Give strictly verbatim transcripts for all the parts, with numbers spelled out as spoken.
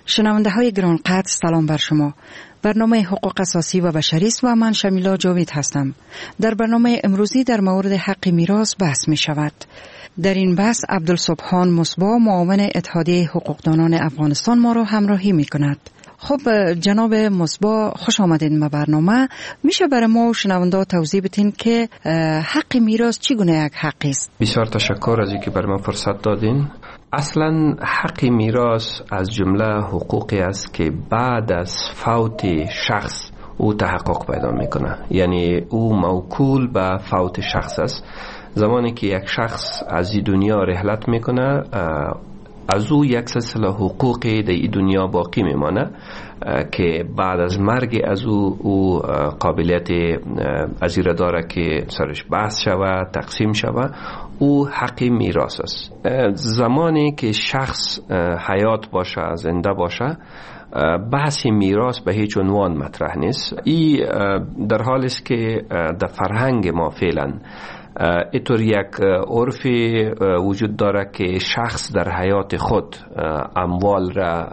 شنونده های گرانقدر سلام بر شما. برنامه حقوق اساسی و بشری است و من شمیلا جاوید هستم. در برنامه امروزی در مورد حق میراث بحث می شود. در این بحث عبدالسبحان مصباح معاون اتحادیه حقوقدانان افغانستان ما را همراهی می کند. خب جناب مصباح خوش آمدین به برنامه. میشه برای ما و شنونده توضیح بدین که حق میراث چگونه یک حقی است؟ بسیار تشکر از اینکه برای من فرصت دادین. اصلا حق میراث از جمله حقوقی است که بعد از فوت شخص او تحقق پیدا میکنه، یعنی او موکول به فوت شخص است. زمانی که یک شخص از این دنیا رحلت میکنه، از او یک سلسله حقوقی در این دنیا باقی میمانه که بعد از مرگ از او او قابلیت از این داره که سرش بحث شود، تقسیم شود. او حق میراث است. زمانی که شخص حیات باشه، زنده باشه، بحث میراث به هیچ عنوان مطرح نیست. این در حالی است که در فرهنگ ما فعلا اینطور یک عرفی وجود داره که شخص در حیات خود اموال را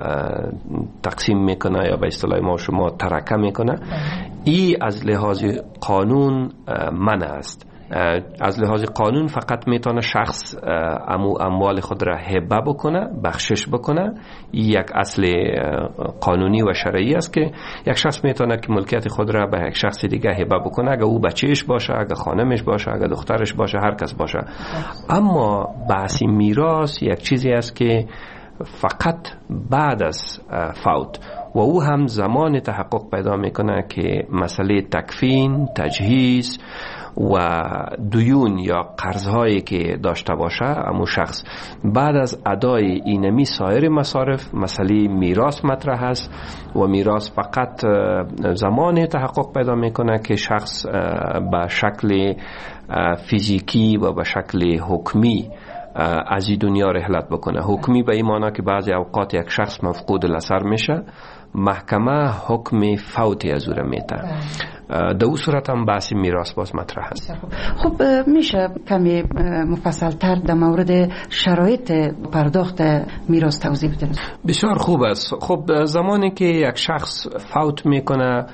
تقسیم میکنه یا به اصطلاح ما شما ترکه میکنه. این از لحاظ قانون منع است. از لحاظ قانون فقط میتونه شخص امو اموال خود را هبه بکنه، بخشش بکنه. یک اصل قانونی و شرعی است که یک شخص میتونه که ملکیت خود را به یک شخص دیگه هبه بکنه، اگه او بچهش باشه، اگه خانمش باشه، اگه دخترش باشه، هر کس باشه. اما بحث میراث یک چیزی است که فقط بعد از فوت و او هم زمان تحقق پیدا میکنه که مسئله تکفین، تجهیز و دیون یا قرضهایی که داشته باشه امو شخص بعد از ادای اینمی سایر مصارف مسئله میراث مطرح است و میراث فقط زمان تحقق پیدا میکنه که شخص به شکل فیزیکی و به شکل حکمی از این دنیا رحلت بکنه. حکمی به این معنی که بعضی اوقات یک شخص مفقود الاثر میشه، محکمه حکم فوتی از او را میده. در اون صورت هم بحث میراث باز مطرح است. خب میشه کمی مفصل تر در مورد شرایط پرداخت میراث توضیح بدین؟ بسیار خوب است. خب زمانی که یک شخص فوت میکنه،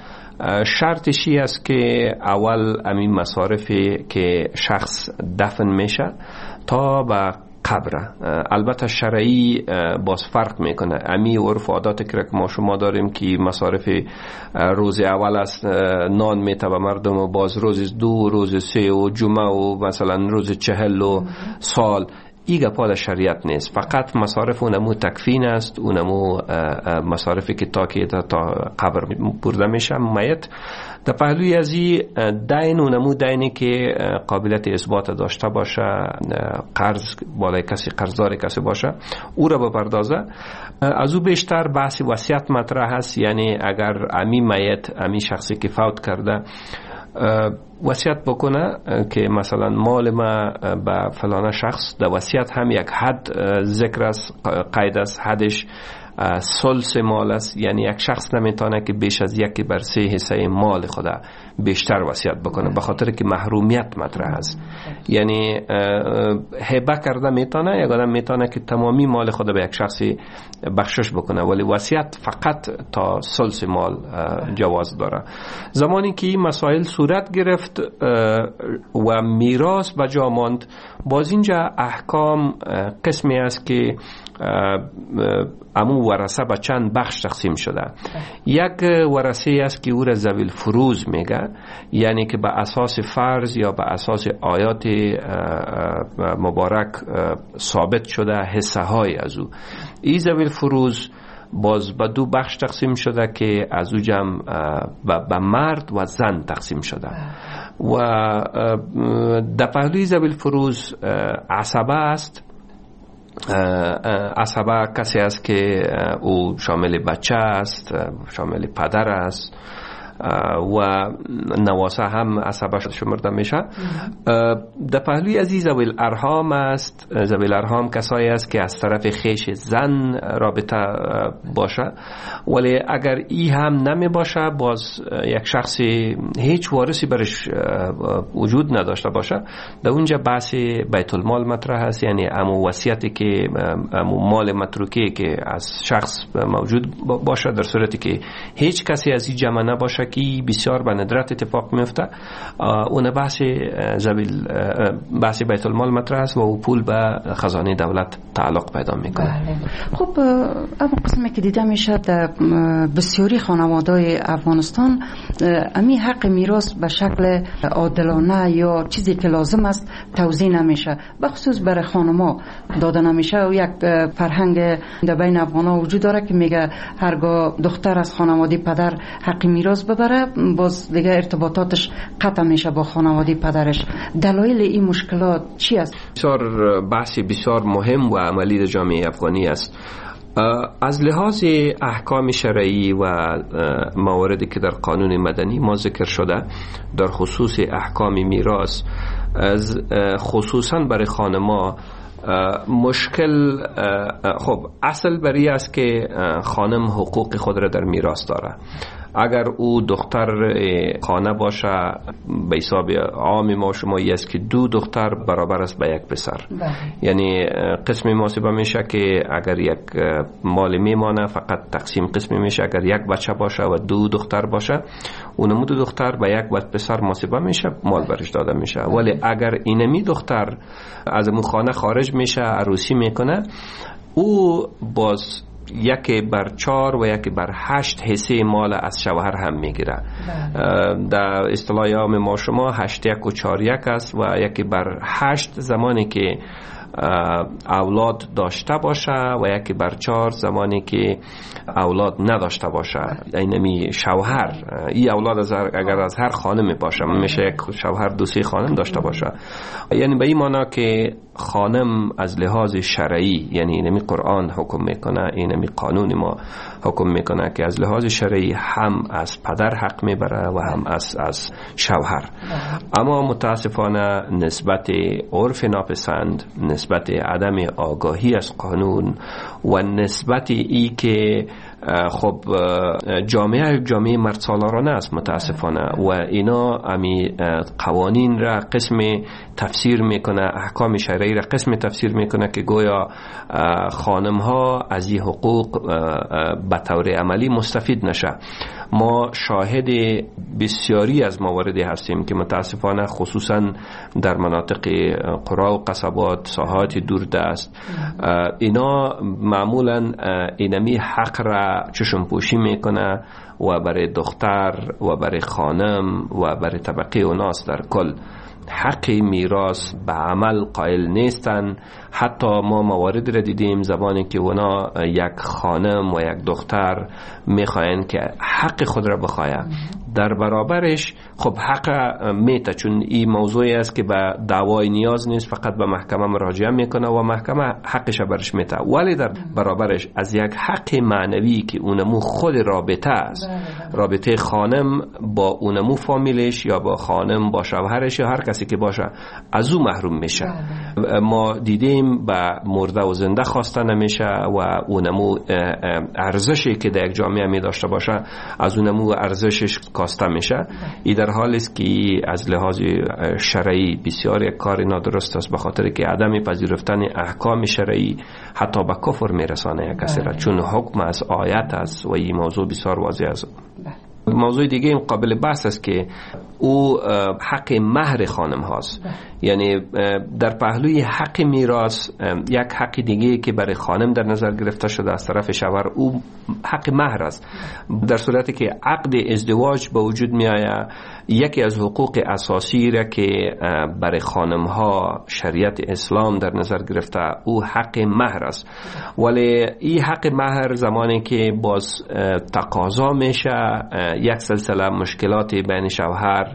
شرطشی است که اول امین مصارفی که شخص دفن میشه تا به قبر، البته شرعی باز فرق میکنه. امی عرف عادات که ما شما داریم که مصارف روز اول است نان میته به مردم و باز روز دو، روز سه و جمعه و مثلا روز چهل و سال، ایگه پاد شریعت نیست. فقط مصارف اونمو تکفین است، اونمو مصارفی که تا که تا قبر برده میشه میت. در پهلوی ازی دین اونمو دینی که قابلیت اثبات داشته باشه، قرض بالای کسی، قرضدار کسی باشه، او را بپردازه. از او بیشتر بحث وصیت مطرح هست، یعنی اگر امی میت، امی شخصی که فوت کرده وصیت بکنه که مثلا مال ما به فلان شخص، در وصیت هم یک حد ذکر است، قید است، حدش ثلث مال است، یعنی یک شخص نمیتونه که بیش از یکی بر سه حصه مال خدا بیشتر وصیت بکنه، به خاطر که محرومیت مطرح است. یعنی هبه کرده میتونه، یک آدم میتونه که تمامی مال خدا به یک شخصی بخشش بکنه، ولی وصیت فقط تا ثلث مال جواز داره. زمانی که این مسائل صورت گرفت و میراث به جا ماند، باز اینجا احکام قسمی است که امو ورثه به چند بخش تقسیم شده. یک ورثه است که او را ذوی الفروض میگه، یعنی که به اساس فرض یا به اساس آیات مبارک ثابت شده حصه های از او. این ذوی الفروض باز به دو بخش تقسیم شده که از او جمع به مرد و زن تقسیم شده. و در پهلوی ذوی الفروض عصبه است. عصبه کسی است که او شامل بچه است، شامل پدر است، و نواسه هم عصبش شمرده میشه. در پهلوی از این ذوی الارحام است. ذوی الارحام کسایی است که از طرف خیش زن رابطه باشه، ولی اگر ای هم نمی باشه، باز یک شخصی هیچ وارثی برش وجود نداشته باشه، در اونجا بحث بیت المال مطرح است. یعنی امو وصیتی که امو مال متروکه که از شخص موجود باشه، در صورتی که هیچ کسی از این جمع نباشه که بسیار به ندرت اتفاق میفته، اون بحث زبیل بحث بیت المال مطرح است و او پول به خزانه دولت تعلق پیدا میکنه. بله. خب اما قسمی که دیده میشه در بسیاری خانواده‌های افغانستان امی حق میراث به شکل عادلانه یا چیزی که لازم است توزیع نمیشه، به خصوص برای خانم‌ها داده نمیشه. و یک فرهنگ در بین افغان‌ها وجود داره که میگه هرگاه دختر از خانواده پدر حق میراث ببره، باز دیگه ارتباطاتش قطع میشه با خانواده پدرش. دلایل این مشکلات چی است؟ بسیار بحثی بسیار مهم و عملی در جامعه افغانی است. از لحاظ احکام شرعی و مواردی که در قانون مدنی ما ذکر شده در خصوص احکام میراث، خصوصا برای خانما مشکل، خب اصل بری است که خانم حقوق خود را در میراث داره. اگر او دختر خانه باشه، به حساب عام ما شمایی است که دو دختر برابر است به یک پسر. یعنی قسم محاسبه میشه که اگر یک مال میمانه فقط تقسیم قسمی میشه. اگر یک بچه باشه و دو دختر باشه، اونمو دو دختر به یک پسر محاسبه میشه، مال برش داده میشه. ولی اگر اینمی دختر از مو خانه خارج میشه، عروسی میکنه، او باز یکی بر چار و یکی بر هشت حصه مال از شوهر هم میگیره. در اصطلاح عام ما شما هشت یک و چار یک است و یکی بر هشت زمانی که اولاد داشته باشه و یکی بر چار زمانی که اولاد نداشته باشه. اینمی شوهر، این اولاد از اگر از هر خانم باشه، میشه یک شوهر دو سه خانم داشته باشه. یعنی به این معنی که خانم از لحاظ شرعی، یعنی اینمی قرآن حکم میکنه، اینمی قانون ما حکم میکنه که از لحاظ شرعی هم از پدر حق میبره و هم از از شوهر. اما متاسفانه نسبت عرف ناپسند، نسبت عدم آگاهی از قانون و نسبت ای که خب جامعه جامعه مرد سالارانه است متاسفانه، و اینا امی قوانین را قسم تفسیر میکنه، احکام شرعی را قسم تفسیر میکنه که گویا خانم ها از این حقوق به طور عملی مستفید نشه. ما شاهد بسیاری از مواردی هستیم که متاسفانه خصوصا در مناطق قرا و قصبات، ساحات دوردست، اینا معمولا اینمی حق را چشم پوشی میکنه و برای دختر و برای خانم و برای طبقه اوناس در کل حق میراث به عمل قائل نیستن. حتی ما موارد را دیدیم زمانی که اونا یک خانم و یک دختر میخواین که حق خود را بخواید، در برابرش خب حق میته، چون این موضوعی است که به دعوای نیاز نیست، فقط به محکمه مراجعه میکنه و محکمه حقش برش میته. ولی در برابرش از یک حق معنوی که اونمو خود رابطه است، رابطه خانم با اونمو فامیلش یا با خانم با شوهرش یا هر کسی که باشه، از او محروم میشه. ما دیدیم به مرده و زنده خواسته نمیشه و اونمو ارزشی که در یک جامعه می داشته باشه از اونمو ارزشش کاسته میشه. این در حالی است که از لحاظ شرعی بسیار یک کار نادرست است، به خاطر که عدم پذیرفتن احکام شرعی حتی به کفر میرسانه یک کسی را، چون حکم از آیت است و این موضوع بسیار واضح است. موضوع دیگه این قابل بحث است که او حق مهر خانم هاست. یعنی در پهلوی حق میراث یک حق دیگه که برای خانم در نظر گرفته شده از طرف شوهر، او حق مهر است. در صورتی که عقد ازدواج به وجود می آید، یکی از حقوق اساسی را که برای خانم ها شریعت اسلام در نظر گرفته او حق مهر است. ولی این حق مهر زمانی که باز تقاضا میشه، یک سلسله مشکلات بین شوهر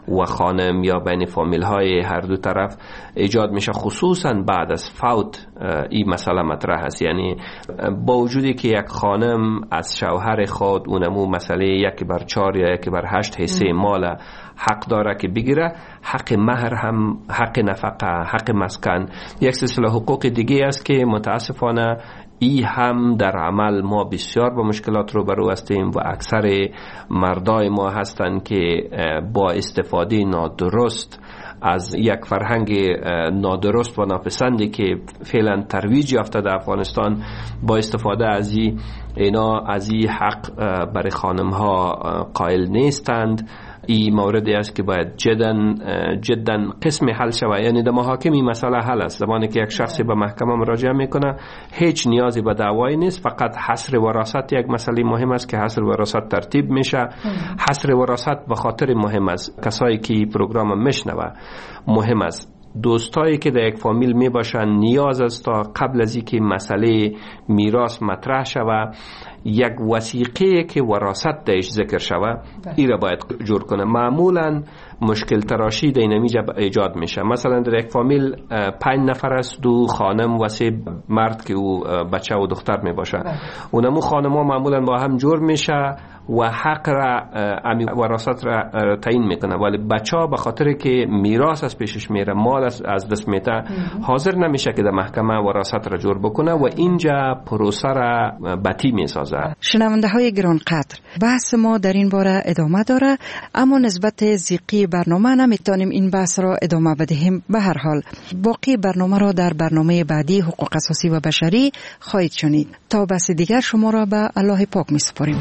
و خانم یا بین فامیل های هر دو طرف ایجاد میشه، خصوصا بعد از فوت این مسئله مطرح است. یعنی با وجودی که یک خانم از شوهر خود اونمو مسئله یک بر چهار یا یک بر هشت حصه مال حق داره که بگیره، حق مهر هم، حق نفقه، حق مسکن، یک سلسله حقوق دیگه است که متاسفانه ای هم در عمل ما بسیار با مشکلات رو برو هستیم و اکثر مردای ما هستند که با استفاده نادرست از یک فرهنگ نادرست و ناپسندی که فعلا ترویج یافته در افغانستان، با استفاده از این اینا از این حق برای خانم ها قائل نیستند. این موردی است که باید جدا جدا قسم حل شود. یعنی در محاکم این مسئله حل است. زمانی که یک شخصی به محکمه مراجعه میکنه هیچ نیازی به دعوایی نیست، فقط حصر وراثت یک مسئله مهم است که حصر وراثت ترتیب میشه. حصر وراثت به خاطر مهم است، کسایی که پروگرام میشنوه مهم است، دوستایی که در یک فامیل می باشن نیاز است تا قبل از اینکه مسئله میراث مطرح شوه یک وثیقه که وراثت درش ذکر شوه این را باید جور کنه. معمولا مشکل تراشی در اینجا ایجاد میشه. مثلا در یک فامیل پنج نفر است، دو خانم و سه مرد که او بچه و دختر می باشه، اونمو خانم ها معمولا با هم جور میشه و حق را امی وراثت را تعیین میکنه، ولی بچه ها به خاطر که میراث از پیشش میره، مال از دست میته، حاضر نمیشه که در محکمه وراثت را جور بکنه و اینجا پروسه را بطی میسازه. شنونده های گرانقدر، بحث ما در این باره ادامه داره، اما نسبت زیقی برنامه نمیتونیم این بحث را ادامه بدهیم. به هر حال باقی برنامه را در برنامه بعدی حقوق اساسی و بشری خواهید شنید. تا بحث دیگر شما را به الله پاک میسپاریم.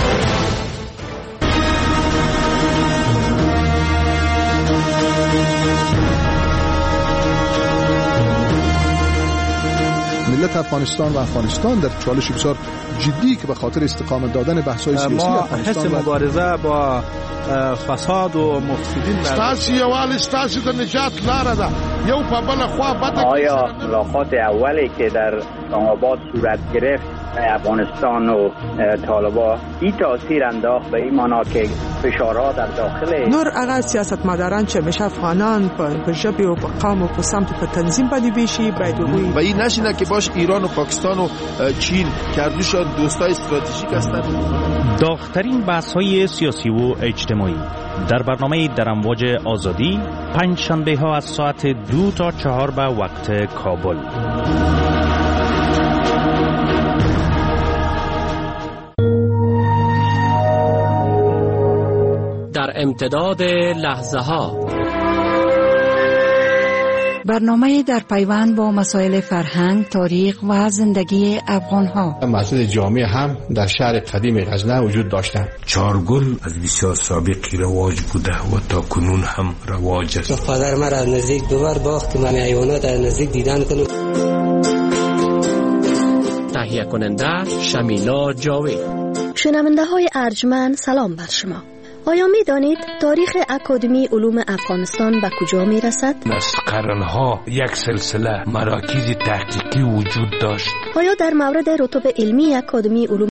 ملت افغانستان و افغانستان در چالش بسیار جدی که به خاطر استقامت دادن بحث‌های سیاسی افغانستان ما حس مبارزه با فساد و مفسدین استاسی یوال استاسی د نجات لاره ده یو په بل خوا بده. آیا ملاقات اولی که در آباد صورت گرفت افغانستان و طالبان این تاثیر انداخت به این معنا که فشارها در داخل نور اغا سیاستمداران چې میشه افغانان په ژبه او په قوم او په سمت په تنظیم باندې بشي باید وي و این نشینه که باش ایران و پاکستان و چین کردوشان دوستای استراتژیک هستند. داغ‌ترین بحث‌های سیاسی و اجتماعی در برنامه در امواج آزادی پنج شنبه ها از ساعت دو تا چهار به وقت کابل. در امتداد لحظه ها برنامه در پیوند با مسائل فرهنگ، تاریخ و زندگی افغان ها. مسجد جامع هم در شهر قدیم غزنه وجود داشتند. چارگل از بسیار سابقی رواج بوده و تا کنون هم رواج است. پدر مرا از نزدیک دوبار باخت که من حیوانات از نزدیک دیدن کنم. تهیه کننده شمیلا جاوید. شنونده های ارجمند سلام بر شما. آیا می دانید تاریخ اکادمی علوم افغانستان به کجا می رسد؟ از قرنها یک سلسله مراکز تحقیقی وجود داشت. آیا در مورد رتب علمی اکادمی علوم